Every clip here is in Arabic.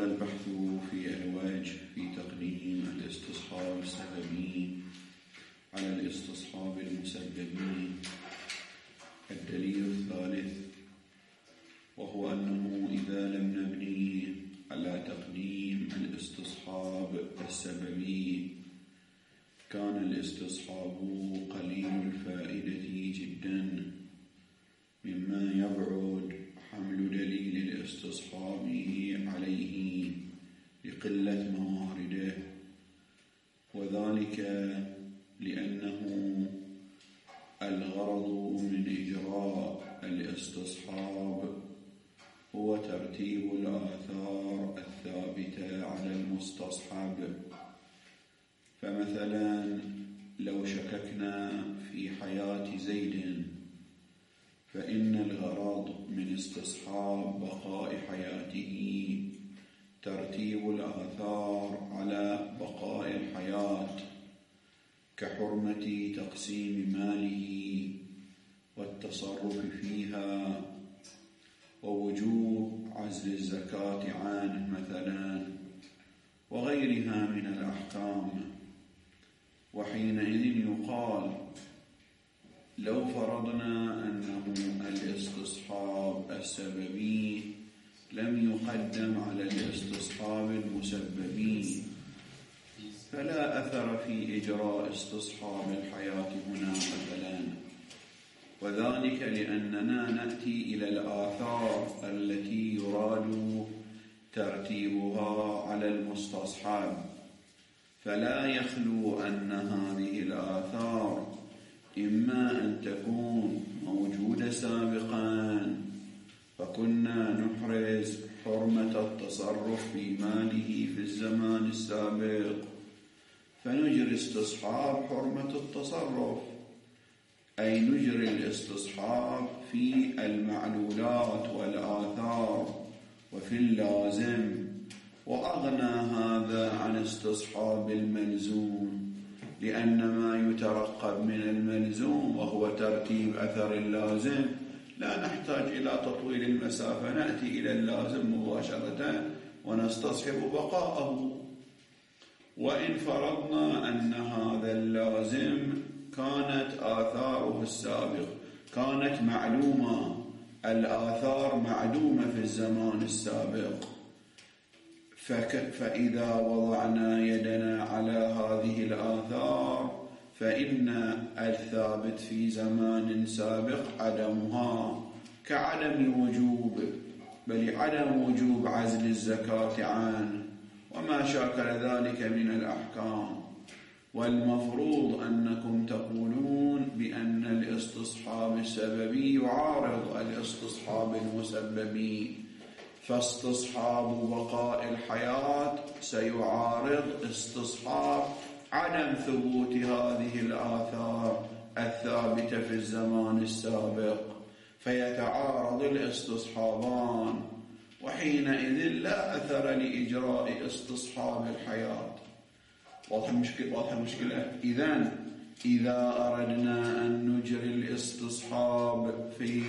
زال البحث في الوجه في تقديم الاستصحاب السببي على الاستصحاب المسببي. الدليل الثالث وهو أنه إذا لم نبني على تقديم الاستصحاب السببي كان الاستصحاب قليل الفائدة جدا، مما يبعد حمل دليل الاستصحاب عليه لقلة موارده، وذلك لأنه الغرض من إجراء الاستصحاب هو ترتيب الآثار الثابتة على المستصحب. فمثلا لو شككنا في حياة زيد فإن الغرض من استصحاب بقاء حياته ترتيب الآثار على بقاء الحياة، كحرمة تقسيم ماله والتصرف فيها، ووجوب عزل الزكاة عنه مثلا، وغيرها من الأحكام. وحينئذ يقال لو فرضنا أنه الاستصحاب السببي لم يقدم على الاستصحاب المسببي فلا أثر في إجراء استصحاب الحياة هنا مثلا، وذلك لأننا نأتي إلى الآثار التي يراد ترتيبها على المستصحب، فلا يخلو أن هذه الآثار إما أن تكون موجودة سابقا فكنا نحرز حرمة التصرف في ماله في الزمان السابق فنجري استصحاب حرمة التصرف، أي نجري الاستصحاب في المعلولات والآثار وفي اللازم، وأغنى هذا عن استصحاب الملزوم، لأن ما يترقب من الملزوم وهو ترتيب أثر اللازم لا نحتاج إلى تطويل المسافة، نأتي إلى اللازم مباشرة ونستصحب بقاءه. وإن فرضنا أن هذا اللازم كانت آثاره السابق كانت معلومة، الآثار معلومة في الزمان السابق، فإذا وضعنا يدنا على هذه الآثار فإن الثابت في زمان سابق عدمها كعدم وجوب، بل عدم وجوب عزل الزكاة عنه وما شاكل ذلك من الأحكام. والمفروض أنكم تقولون بأن الاستصحاب السببي يعارض الاستصحاب المسببي، فاستصحاب بقاء الحياة سيعارض استصحاب عدم ثبوت هذه الآثار الثابتة في الزمان السابق، فيتعارض الاستصحابان، وحينئذ لا أثر لإجراء استصحاب الحياة. واضح المشكلة؟ إذا أردنا أن نجري الاستصحاب في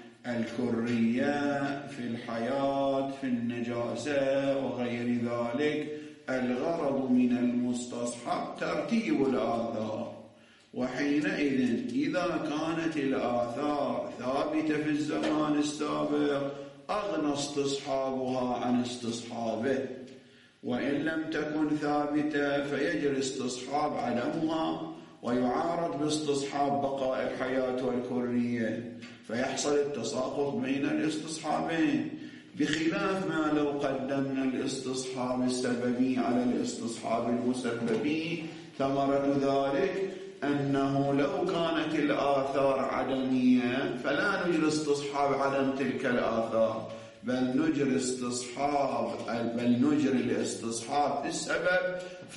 الكرية في الحياة في النجاسة وغير ذلك، الغرض من المستصحب ترتيب الآثار، وحينئذ إذا كانت الآثار ثابتة في الزمان السابق أغنى استصحابها عن استصحابه، وإن لم تكن ثابتة فيجري استصحاب عدمها ويعارض باستصحاب بقاء الحياة والكرية، فيحصل التساقط بين الاستصحابين، بخلاف ما لو قدمنا الاستصحاب السببي على الاستصحاب المسببي. ثمرة ذلك أنه لو كانت الآثار عدمية فلا نجري استصحاب عدم تلك الآثار، بل نجري الاستصحاب السبب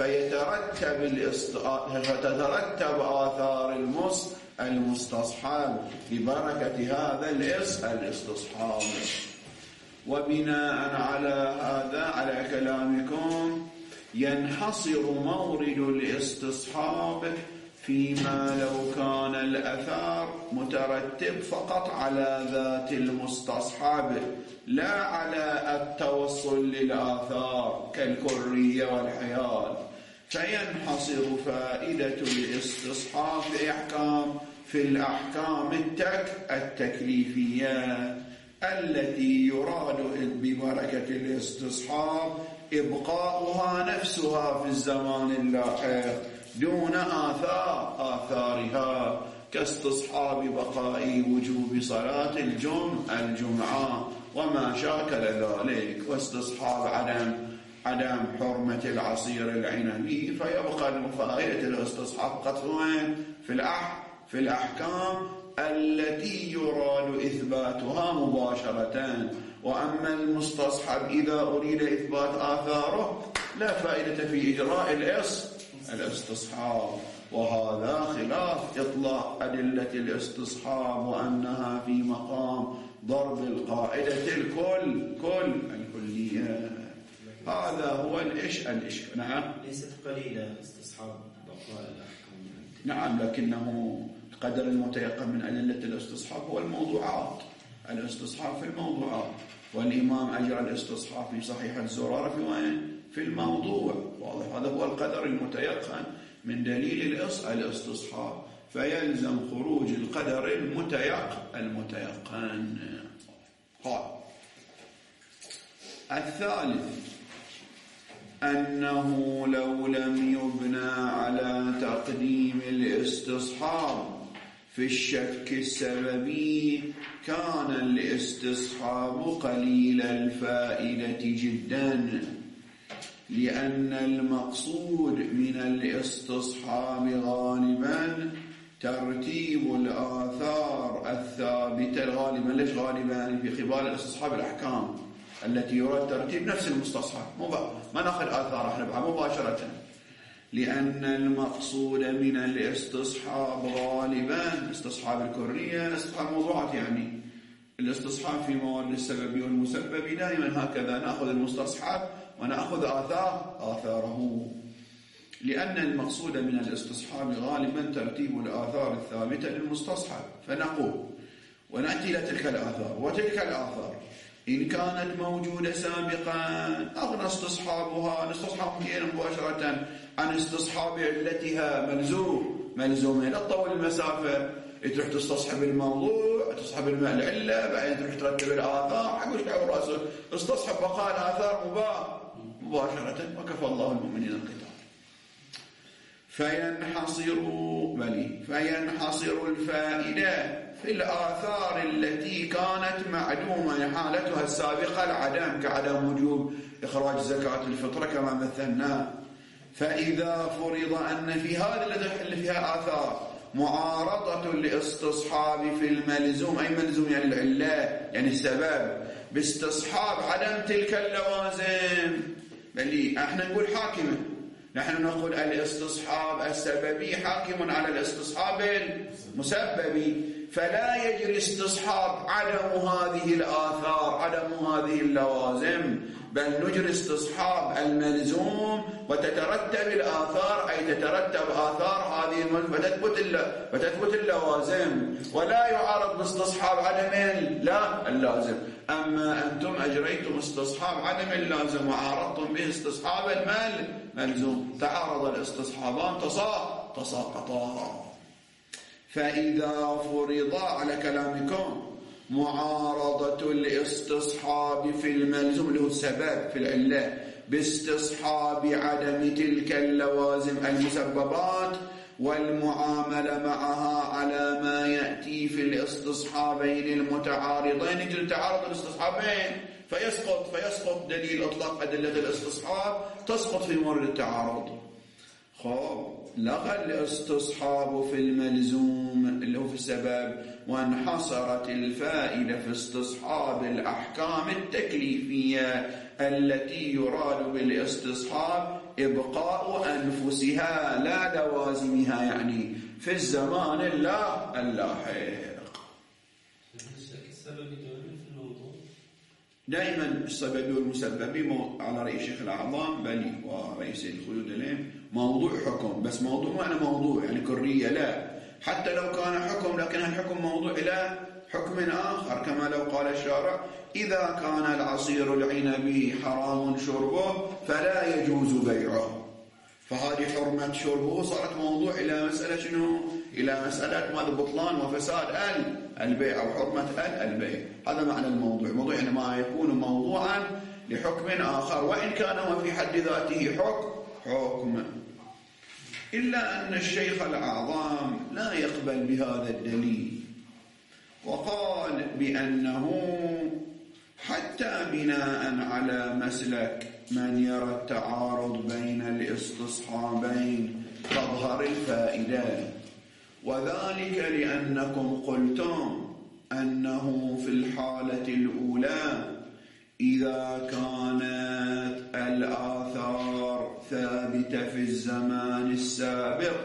فتترتب آثار المستصحاب ببركة هذا الاستصحاب. وبناء على هذا على كلامكم ينحصر مورد الاستصحاب فيما لو كان الأثار مترتب فقط على ذات المستصحب لا على التوصل للآثار كالكرية والحيال، فينحصر فائدة الاستصحاب في الأحكام التكليفية التي يراد ببركة الاستصحاب إبقاؤها نفسها في الزمان اللاحق دون آثارها، كاستصحاب بقاء وجوب صلاة الجمعة وما شاكل ذلك، واستصحاب عدم حرمة العصير العنبي، فيبقى فائدة الاستصحاب قد في الأحكام التي يراد إثباتها مباشرة. وأما المستصحب إذا أريد إثبات آثاره لا فائدة في إجراء الاستصحاب، وهذا خلاف إطلاق أدلة الاستصحاب وأنها في مقام ضرب القاعدة الكلية. هذا هو الإشكال. نعم، ليست قليلة استصحاب بقاء الأحكام. نعم، لكنه القدر المتيقن من أدلة الاستصحاب هو الموضوعات. الاستصحاب في الموضوعات، والإمام أجرى الاستصحاب في صحيح الزرارة في الموضوع. واضح؟ هذا هو القدر المتيقن من دليل الاستصحاب، فيلزم خروج القدر المتيقن. الثالث أنه لو لم يبنى على تقديم الاستصحاب في الشك السببي كان الاستصحاب قليل الفائدة جدا، لأن المقصود من الاستصحاب غالبا ترتيب الآثار الثابتة. غالبا ليش غالبا؟ في خبال الاستصحاب الأحكام التي يراد ترتيب نفس المستصحب، ما نأخذ آثار احنا مباشرة، لأن المقصود من الاستصحاب غالبا استصحاب الكرية، استصحاب موضوعات، يعني الاستصحاب في موارد السبب والمسبب دائما هكذا نأخذ المستصحب ونأخذ آثاره، لأن المقصود من الاستصحاب غالبا ترتيب الآثار الثابتة للمستصحب. فنقول ونأتي إلى تلك الآثار، وتلك الآثار إن كانت موجودة سابقا أغنى استصحابها مباشرة عن استصحاب علتها ملزومة. لا تطول المسافة، تروح تستصحب الموضوع، تستصحب العلة، بعدين تروح ترتب الآثار، حقوش دعوة رأسه، استصحب بقاء الآثار مباشرة، وكفى الله المؤمنين القتال. فينحصر الفائدة في الآثار التي كانت معدومة حالتها السابقة العدم، كعدم وجوب إخراج زكاة الفطرة كما مثلنا. فإذا فرض أن في هذه اللي فيها آثار معارضة الاستصحاب في الملزوم، أي ملزوم يعني العلة يعني السبب، باستصحاب عدم تلك اللوازم، بل احنا نقول حاكمة، نحن نقول الاستصحاب السببي حاكم على الاستصحاب المسببي، فلا يجري استصحاب عدم هذه الآثار، عدم هذه اللوازم، بل نجري استصحاب الملزوم وتترتب الآثار، أي تترتب آثار هذه الملزوم فتثبت اللوازم، ولا يعارض باستصحاب عدم اللازم. أما أنتم أجريتم استصحاب عدم اللازم وعارضتم به استصحاب الملزوم، تعارض الاستصحابان تساقطا. فإذا فرض على كلامكم معارضة الاستصحاب في الملزوم اللي هو السبب في العلة باستصحاب عدم تلك اللوازم المسببات والمعاملة معها على ما يأتي في الاستصحابين المتعارضين، تعارض الاستصحابين فيسقط دليل إطلاق أدلة الاستصحاب، تسقط في مورد التعارض. لغى الاستصحاب في الملزوم اللي هو في السبب، وانحصرت الفائدة في استصحاب الأحكام التكليفية التي يراد بالاستصحاب إبقاء أنفسها لا لوازمها، يعني في الزمان اللاحق. السبب يدور في الموضوع دائما السبب والمسبب على رأي شيخ الأعظام بل ورئيس الخلود العلم موضوع حكم، بس موضوع معنى موضوع يعني كرية، لا، حتى لو كان حكم لكن الحكم موضوع إلى حكم آخر، كما لو قال الشارع إذا كان العصير العنبي حرام شربه فلا يجوز بيعه، فهذه حرمة شربه صارت موضوع إلى مسألة شنو؟ إلى مسألة ماذا؟ بطلان وفساد البيع أو حرمة البيع. هذا معنى الموضوع. الموضوع يعني ما يكون موضوعا لحكم آخر وإن كان هو في حد ذاته حكم، إلا أن الشيخ الأعظم لا يقبل بهذا الدليل، وقال بأنه حتى بناء على مسلك من يرى التعارض بين الاستصحابين تظهر الفائدة، وذلك لأنكم قلتم أنه في الحالة الأولى إذا كانت الآثار ثابتة في الزمان السابق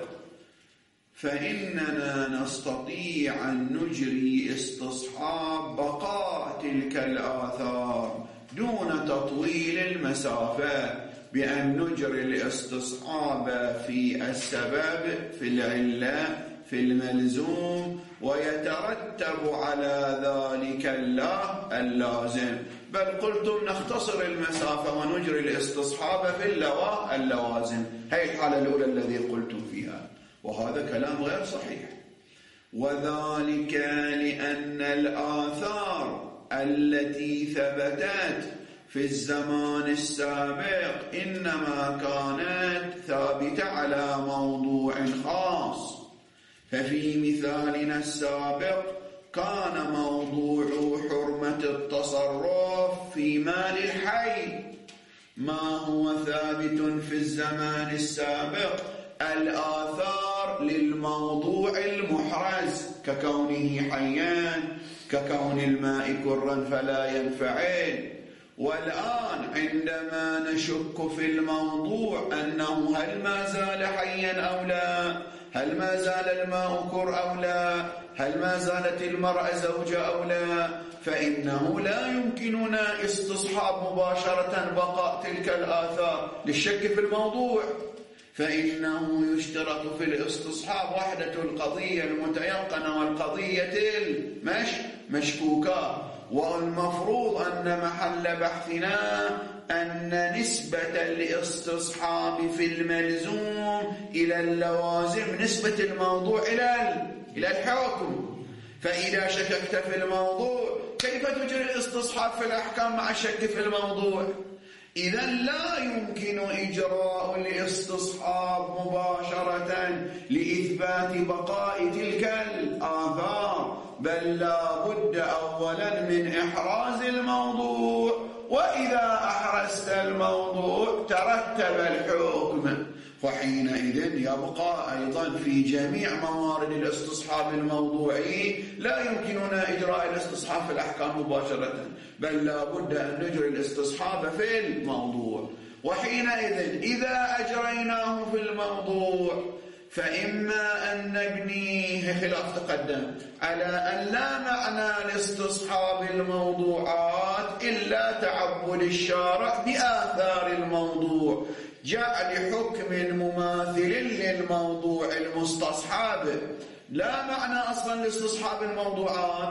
فإننا نستطيع أن نجري استصحاب بقاء تلك الآثار دون تطويل المسافة بأن نجري الاستصحاب في السبب، في العلة، في الملزوم، ويترتب على ذلك اللازم، بل قلتم نختصر المسافة ونجري الاستصحاب في اللوازم. هي الحالة الأولى الذي قلتم فيها، وهذا كلام غير صحيح، وذلك لأن الآثار التي ثبتت في الزمان السابق إنما كانت ثابتة على موضوع خاص، ففي مثالنا السابق كان موضوع حرمة التصرف في مال الحي ما هو ثابت في الزمان السابق الآثار للموضوع المحرز ككونه حيا، ككون الماء كرا فلا ينفعل. والآن عندما نشك في الموضوع أنه هل ما زال حيا أو لا، هل ما زال الماء كر أو لا، هل ما زالت المرأة زوجة أو لا، فإنه لا يمكننا استصحاب مباشرة بقاء تلك الآثار للشك في الموضوع، فإنه يشترط في الاستصحاب وحدة القضية المتيقنة والقضية المشكوكة. والمفروض أن محل بحثنا أن نسبة الاستصحاب في الملزوم إلى اللوازم نسبة الموضوع إلى الحكم، فإذا شككت في الموضوع كيف تجري الاستصحاب في الأحكام مع الشك في الموضوع؟ إذا لا يمكن إجراء الاستصحاب مباشرة لإثبات بقاء تلك الآثار، بل لا بد أولا من إحراز الموضوع، وإذا أحرزت الموضوع ترتب الحكم، وحينئذ يبقى أيضا في جميع موارد الاستصحاب الموضوعي لا يمكننا إجراء الاستصحاب في الأحكام مباشرة، بل لا بد أن نجري الاستصحاب في الموضوع. وحينئذ إذا أجريناه في الموضوع فإما أن نبنيه خلاف تقدم على أن لا معنى لاستصحاب الموضوعات إلا تعبد الشارع بآثار الموضوع، جعل حكم مماثل للموضوع المستصحب، لا معنى أصلا لاستصحاب الموضوعات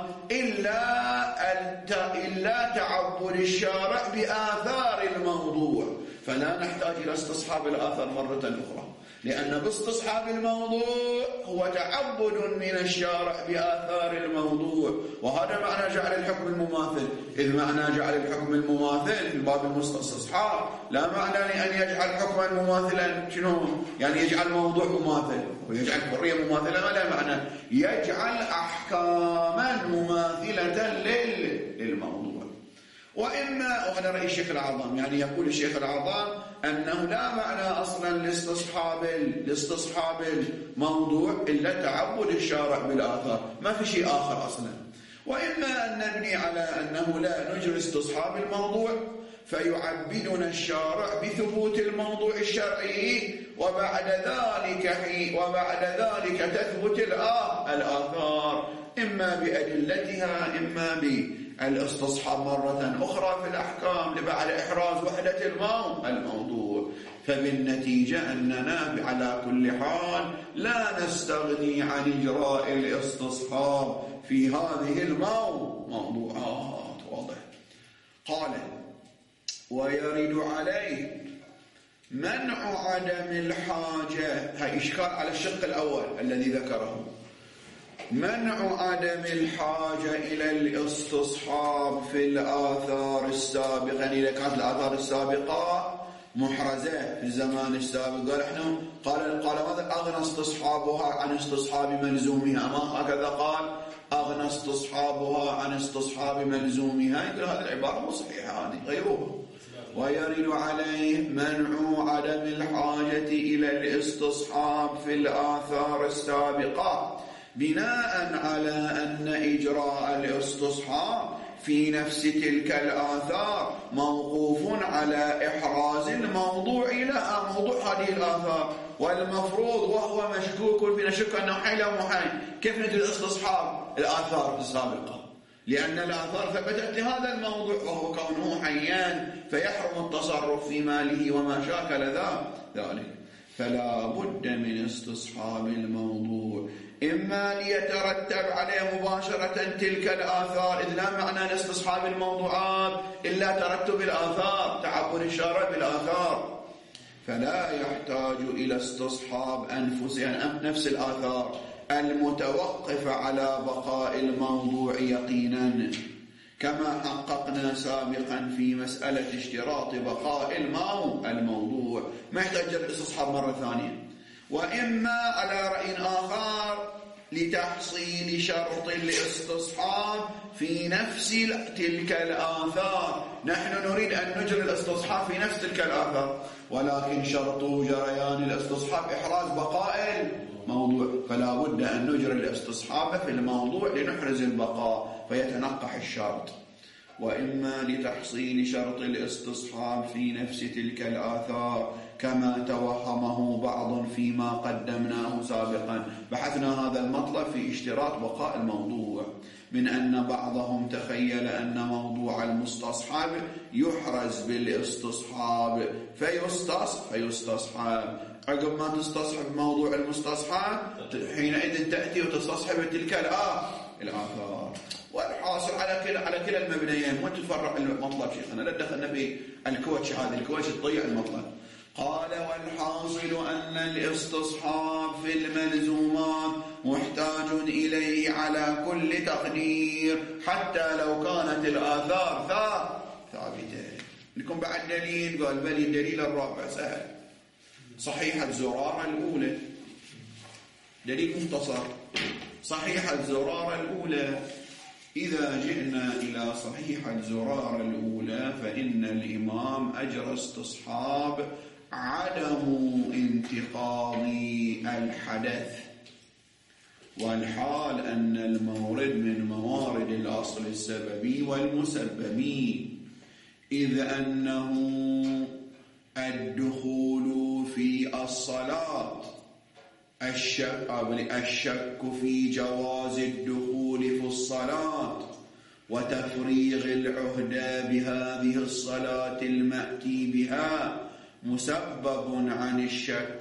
إلا تعبد الشارع بآثار الموضوع، فلا نحتاج إلى استصحاب الآثار مرة أخرى، لأن باستصحاب الموضوع هو تعبد من الشارع بآثار الموضوع، وهذا معنى جعل الحكم المماثل. إذ معنى جعل الحكم المماثل في باب المستصحاب لا معنى لأن يجعل حكما مماثلا شنو؟ يعني يجعل موضوع مماثل ويجعل حرية مماثلة، ما لا معنى يجعل أحكاما مماثلة للموضوع. وإما وهذا رأي الشيخ الأعظم، يعني يقول الشيخ الأعظم أنه لا معنى أصلا لاستصحاب الموضوع إلا تعبد الشارع بالآثار، ما في شيء آخر أصلا. وإما أن نبني على أنه لا نجري استصحاب الموضوع فيعبدنا الشارع بثبوت الموضوع الشرعي، وبعد ذلك تثبت الآثار إما بأدلتها إما الاستصحاب مرة أخرى في الأحكام لبعد إحراز وحدة الموضوع. فبالنتيجة أننا على كل حال لا نستغني عن إجراء الاستصحاب في هذه الموضوعات. واضح. قال: ويرد عليه منع عدم الحاجة. هاي إشكال على الشق الأول الذي ذكره. منع عدم الحاجة إلى الاستصحاب في الآثار السابقة، يعني إذا كانت الآثار السابقة محرزة في الزمان السابق، قال ماذا؟ أغنى استصحابها عن استصحاب ملزومها. ما هكذا قال؟ أغنى استصحابها عن استصحاب ملزومها. يقول هذه العبارة مو صحيحة، هذه غيروها. ويرد عليه منع عدم الحاجة إلى الاستصحاب في الآثار السابقة بناء على أن إجراء الاستصحاب في نفس تلك الآثار موقوف على إحراز الموضوع لها، موضوع هذه الآثار، والمفروض وهو مشكوك في نشك أنه حي أو محي. كيف نجد استصحاب الآثار السابقة؟ لأن الآثار ثبتت لهذا الموضوع وهو كونه حيان، فيحرم التصرف في ماله وما شاكل ذلك. فلا بد من استصحاب الموضوع، إما ليترتب عليه مباشرة تلك الآثار، إذ لا معنى لاستصحاب الموضوعات إلا ترتب الآثار، تعبر الشارع بالآثار، فلا يحتاج إلى استصحاب نفس الآثار المتوقف على بقاء الموضوع يقينا، كما حققنا سابقا في مسألة اشتراط بقاء الموضوع، ما يحتاج الاستصحاب مرة ثانية. وإما على رأي آخر لتحصيل شرط الاستصحاب في نفس تلك الآثار. نحن نريد أن نجري الاستصحاب في نفس تلك الآثار، ولكن شرط جريان الاستصحاب إحراز بقاء الموضوع، فلا بد أن نجري الاستصحاب في الموضوع لنحرز البقاء فيتنقح الشرط. وإما لتحصيل شرط الاستصحاب في نفس تلك الآثار كما توهمه بعض فيما قدمناه سابقا. بحثنا هذا المطلب في اشتراط بقاء الموضوع، من أن بعضهم تخيل أن موضوع المستصحب يحرز بالاستصحاب فيستصحب. عقب ما تستصحب موضوع المستصحب حينئذ تأتي وتستصحب تلك الآثار. والحاصل على كلا المبنيين. وانت تفرق المطلب شيخنا، لا دخلنا بالكوتش، هذه الكوتش تضيع المطلب. قال: والحاصل أن الاستصحاب في الملزومات محتاج إليه على كل تقدير حتى لو كانت الآثار ثابتة. لكم بعد دليل؟ قال: بل الدليل الرابع سهل، صحيحة زرارة الأولى، دليل مختصر. صحيحة زرارة الأولى، إذا جئنا إلى صحيحة زرارة الأولى فإن الإمام أجرى استصحاب عدم انتقاض الحدث، والحال أن المورد من موارد الأصل السببي والمسببي، إذ أنه الدخول في الصلاة، الشك في جواز الدخول في الصلاة وتفريغ العهدة بهذه الصلاة المأتي بها مسبب عن الشك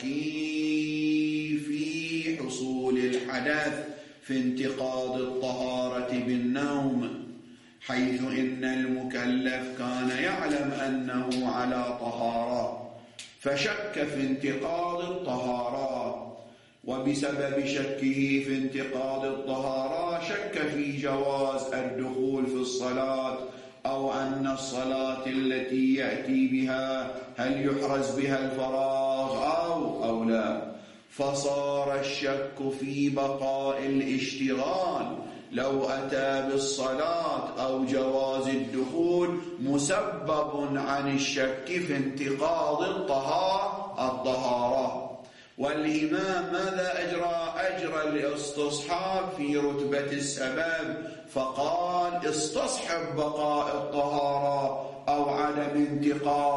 في حصول الحدث في انتقاض الطهارة بالنوم، حيث إن المكلف كان يعلم أنه على طهارة فشك في انتقاض الطهارة، وبسبب شكه في انتقاض الطهارة شك في جواز الدخول في الصلاة، أو أن الصلاة التي يأتي بها هل يحرز بها الفراغ أو لا، فصار الشك في بقاء الاشتغال لو أتى بالصلاة أو جواز الدخول مسبب عن الشك في انتقاض الطهارة. والإمام ماذا أجرى الاستصحاب في رتبة السبب، فقال: استصحب بقاء الطهارة أو عدم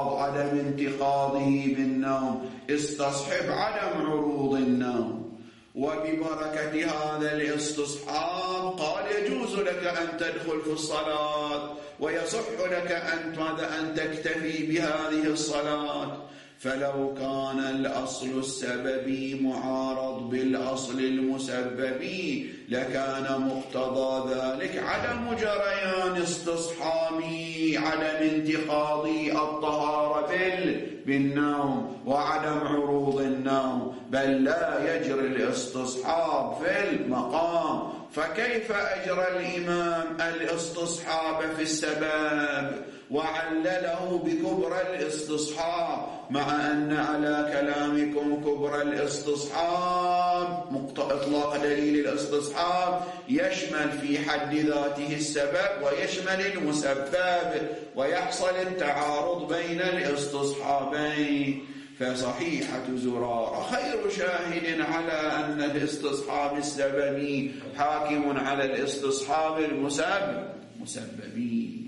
انتقاضه بالنوم، استصحب عدم عروض النوم. وببركة هذا الاستصحاب قال يجوز لك أن تدخل في الصلاة ويصح لك أن تكتفي بهذه الصلاة. فلو كان الأصل السببي معارض بالأصل المسببي لكان مقتضى ذلك عدم جريان استصحابي، عدم انتقاض الطهارة بالنوم وعدم عروض النوم، بل لا يجري الاستصحاب في المقام. فكيف أجرى الإمام الاستصحاب في السبب وعلله بكبر الاستصحاب، مع أن على كلامكم كبر الاستصحاب إطلاق دليل الاستصحاب يشمل في حد ذاته السبب ويشمل المسبب، ويحصل التعارض بين الاستصحابين. فصحيحة زرارة خير شاهد على أن الاستصحاب السببي حاكم على الاستصحاب المسببي.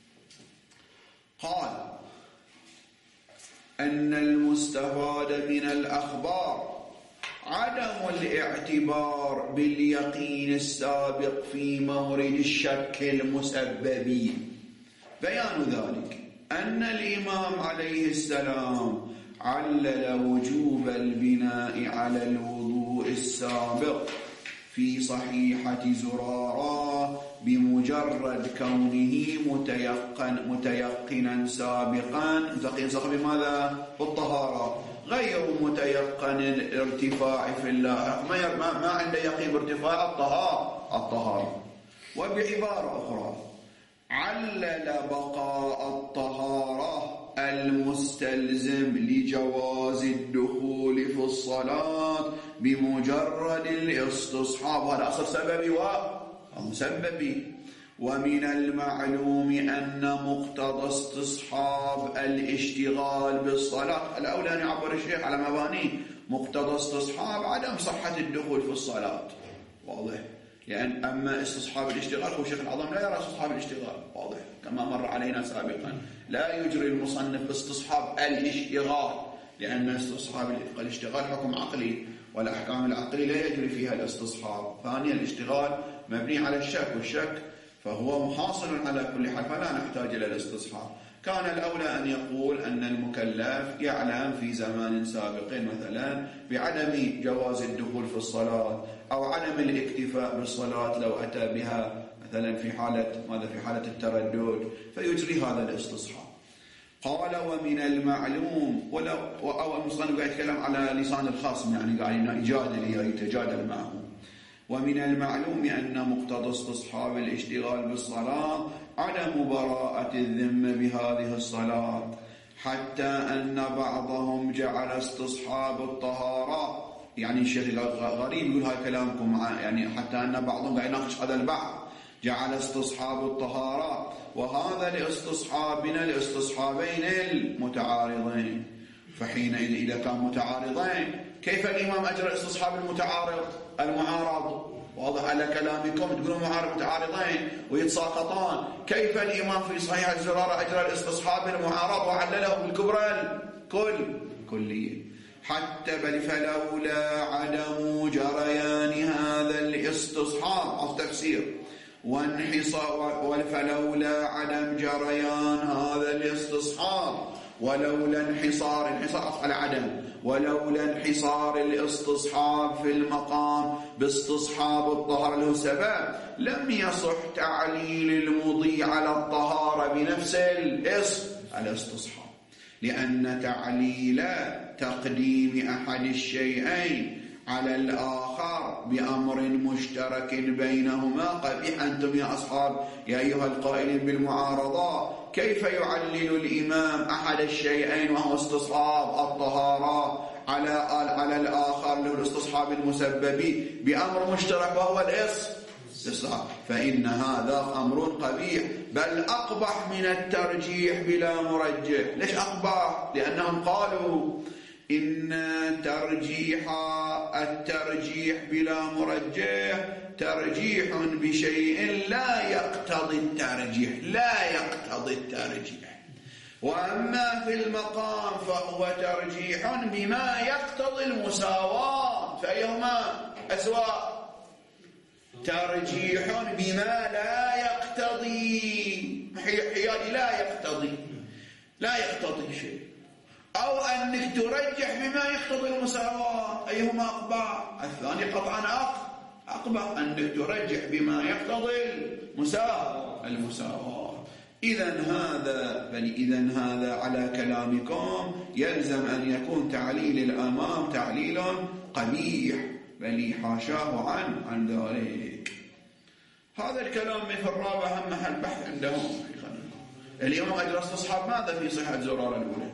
قال أن المستفاد من الأخبار عدم الاعتبار باليقين السابق في مورد الشك المسببي. بيان ذلك أن الإمام عليه السلام علل وجوب البناء على الوضوء السابق في صحيحة زرارة بمجرد كونه متيقنا سابقا. بماذا؟ بالطهارة، غير متيقن الارتفاع في الله، ما عنده يقين بارتفاع الطهارة. وبعبارة أخرى علل بقاء الطهارة المستلزم لجواز الدخول في الصلاة بمجرد الاستصحاب، هذا أصل سببي ومسببي. ومن المعلوم أن مقتضى استصحاب الاشتغال بالصلاة، الأولى أن يعبر الشيخ على مبانيه، مقتضى استصحاب عدم صحة الدخول في الصلاة، واضح؟ لأن أما استصحاب الاشتغال هو الشيخ العظام لا يرى استصحاب الاشتغال، واضح كما مر علينا سابقا. لا يجري المصنف استصحاب الاشتغال، لأن استصحاب الاشتغال حكم عقلي، والأحكام العقلية لا يجري فيها الاستصحاب. ثانيا الاشتغال مبني على الشك، والشك فهو محاصر على كل حال، فلا نحتاج إلى الاستصحاب. كان الأولى أن يقول أن المكلف يعلم في زمان سابق مثلا بعدم جواز الدخول في الصلاة أو عدم الاكتفاء بالصلاة لو أتى بها مثلا في حالة التردد، فيجري هذا الاستصحاب. قال ومن المعلوم، أو المصنف قاعد يتكلم على لسان الخصم، يعني قاعد يتجادل معه. ومن المعلوم أن مقتضى استصحاب الاشتغال بالصلاة عدم براءة الذمة بهذه الصلاة، حتى أن بعضهم جعل استصحاب الطهارة، يعني الشيخ غريب يقول هاي كلامكم يعني حتى أن بعضهم قاعد يناقش هذا البحث، جعل استصحاب الطهارة، وهذا الاستصحاب من الاستصحابين المتعارضين. فحينئذ إذا كان متعارضين كيف الإمام أجرى استصحاب المعارض؟ واضح على كلامكم تقولون متعارضين ويتساقطان، كيف الإمام في صحيح الزرارة أجرى الاستصحاب المعارض وعلله بالكبرى الكلية؟ حتى بل فلولا عدم جريان هذا الاستصحاب التفسير وانحصار، فلولا عدم جريان هذا الاستصحاب ولولا انحصار على عدم، ولولا انحصار الاستصحاب في المقام باستصحاب الطهارة له سبب لم يصح تعليل المضي على الطهارة بنفس الاستصحاب، لأن تعليل تقديم أحد الشيئين على الآخر بأمر مشترك بينهما قبيح. أنتم يا أصحاب يا أيها القائلين بالمعارضة، كيف يعلل الإمام أحد الشيئين وهو استصحاب الطهارة على الآخر له الاستصحاب المسببي بأمر مشترك وهو الاستصحاب؟ فإن هذا أمر قبيح، بل أقبح من الترجيح بلا مرجح. ليش أقبح؟ لأنهم قالوا إن الترجيح بلا مرجح ترجيح بشيء لا يقتضي الترجيح، وأما في المقام فهو ترجيح بما يقتضي المساواة. فأيهما أسوأ؟ ترجيح بما لا يقتضي، حيادي لا يقتضي شيء، أو أنك ترجح بما يقتضي المساواة. أيهما أقبح؟ الثاني قطعا أقبح، أنك ترجح بما يقتضي المساواة. إذن هذا على كلامكم يلزم أن يكون تعليل الأمام تعليل قبيح، بل حاشاه عن ذلك. هذا الكلام في الرابع هم محل بحث عندهم. الإمام أجرى استصحاب ماذا في صحة زرارة الأولى؟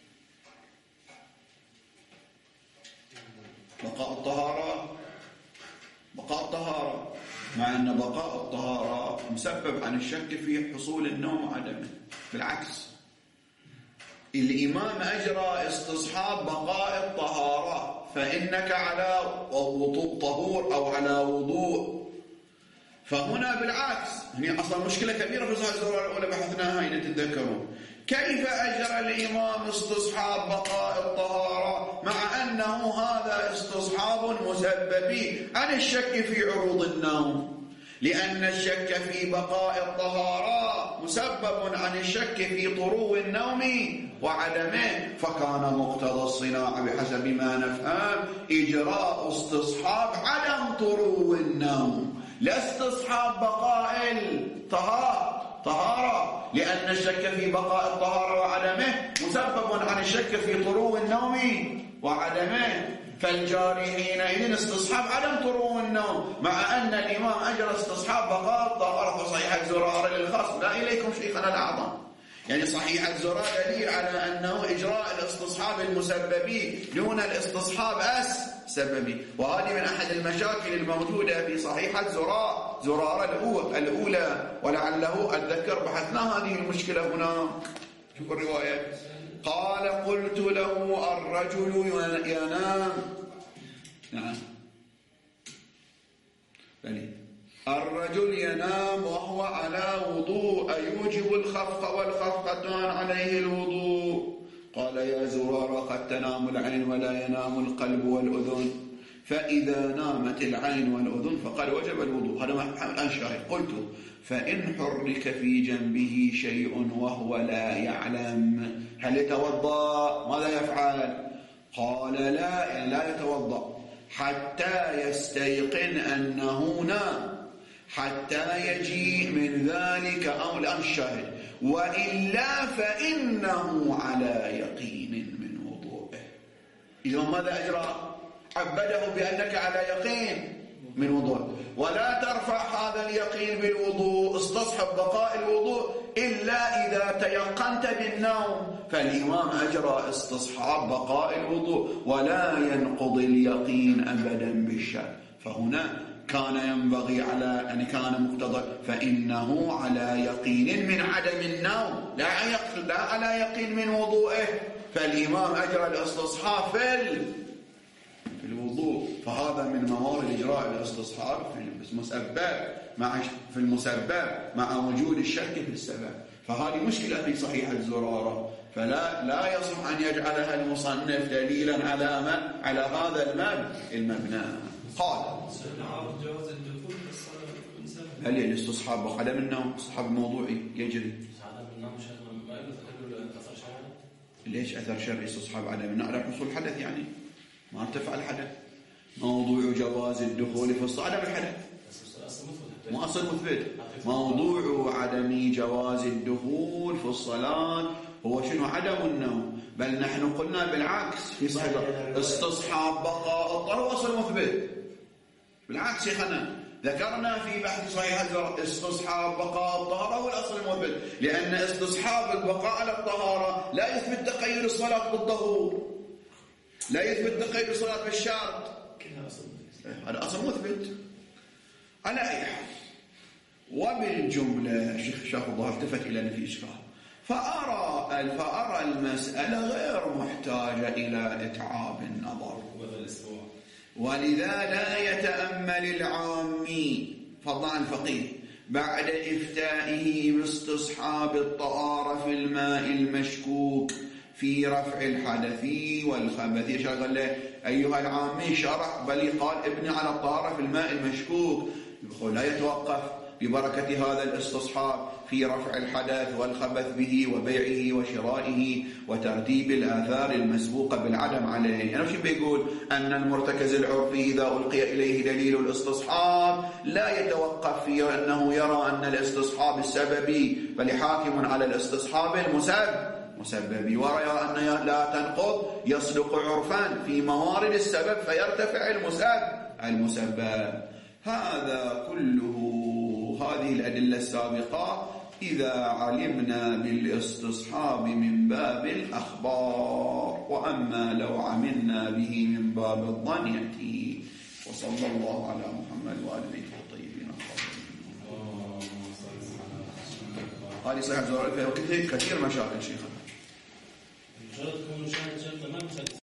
بقاء الطهارة، مع أن بقاء الطهارة مسبب عن الشك في حصول النوم وعدمه. بالعكس، الإمام أجرى استصحاب بقاء الطهارة، فإنك على طهور أو على وضوء. فهنا بالعكس، هي أصلا مشكلة كبيرة في صحة الزرارة الأولى بحثناها إذا تتذكرون. كيف أجرى الإمام استصحاب بقاء الطهارة مع أنه هذا استصحاب مسبب عن الشك في عروض النوم؟ لأن الشك في بقاء الطهارة مسبب عن الشك في طرو النوم وعدمه، فكان مقتضى الصناعة بحسب ما نفهم إجراء استصحاب عدم طرو النوم، لا استصحاب بقاء الطهارة، لأن الشك في بقاء الطهارة وعدمه مسبب عن الشك في طرو النوم وعدمه. فالجاري حينئذ استصحاب عدم طرو النوم، مع أن الإمام أجرى استصحاب بقاء الطهارة. فصحيح الزرارة للخصم، لا إليكم شيخنا الأعظم. يعني صحيح الزرارة دليل على أنه إجراء الاستصحاب المسببي دون الاستصحاب السببي، وهذه من أحد المشاكل الموجودة في صحيح زرارة الأولى، ولعله أتذكر بحثنا هذه المشكلة هناك. شوف الرواية. قال: قلت له: الرجل ينام. نعم، الرجل ينام وهو على وضوء، أيوجب الخفق والخفقتان عليه الوضوء؟ قال: يا زرارة، قد تنام العين ولا ينام القلب والأذن، فإذا نامت العين والأذن فقد وجب الوضوء. هذا الآن شاهد. قلت: فإن حرك في جنبه شيء وهو لا يعلم هل يتوضأ؟ ماذا يفعل؟ قال: لا يتوضأ حتى يستيقن أنه نام، حتى يجيء من ذلك أو الآن الشاهد، وإلا فإنه على يقين من وضوءه. إذا ماذا أجرى؟ عبده بأنك على يقين من وضوء، ولا ترفع هذا اليقين بالوضوء، استصحب بقاء الوضوء إلا إذا تيقنت بالنوم. فالإمام أجرى استصحاب بقاء الوضوء ولا ينقض اليقين أبدا بالشك. فهنا كان ينبغي على أن كان مقتضى فإنه على يقين من عدم النوم، لا على يقين من وضوءه. فالإمام أجرى الاستصحاب في الوضوء، فهذا من موارد إجراء الاستصحاب في المسبب مع وجود الشك في السبب. فهذه مشكلة في صحيح الزرارة، فلا يصح أن يجعلها المصنف دليلا على هذا المبنى. قال: هل الاستصحاب وعدم النوم استصحاب موضوعي يجري؟ ليش أثر شرعي استصحاب عدم النوم؟ على حصول حدث، يعني ما ارتفع الحدث. موضوع جواز الدخول في الصلاة عدم الحدث، مو أصل مثبت. موضوع عدم جواز الدخول في الصلاة هو شنو؟ عدم النوم. بل نحن قلنا بالعكس في صحيح استصحاب بقاء الطهارة هو أصل مثبت. بالعكس شيخنا، ذكرنا في بحث صحيح استصحاب بقاء الطهارة هو الأصل المثبت، لأن استصحاب البقاء على الطهارة لا يثبت تقيد الصلاة بالطهور، لا يثبت تقيد الصلاة بالشرط. هذا أصل مثبت على أي حال. وبالجملة شيخ الله التفت إلى أن في إشكال، فأرى المسألة غير محتاجة إلى إتعاب النظر، ولذا لا يتأمل العامي فضلا عن الفقيه بعد إفتائه باستصحاب الطهارة في الماء المشكوك في رفع الحدث والخبث. قال له أيها العامي شرح بل قال ابني على الطهارة في الماء المشكوك، يقول لا يتوقف ببركة هذا الاستصحاب في رفع الحدث والخبث به وبيعه وشرائه وترتيب الآثار المسبوقة بالعدم عليه. يعني شو بيقول؟ أن المرتكز العرفي إذا ألقي إليه دليل الاستصحاب لا يتوقف في أنه يرى أن الاستصحاب السببي، بل حاكم على الاستصحاب المسبب، ويرى أن لا تنقض يصدق عرفا في موارد السبب فيرتفع المسبب. هذا كله هذه الأدلة السابقة إذا علمنا بالاستصحاب من باب الأخبار، وأما لو عملنا به من باب الظن يأتي. وصلى الله على محمد وآل بيته الطيبين الطاهرين. هذه صحيح كثير مشاكل شيخنا.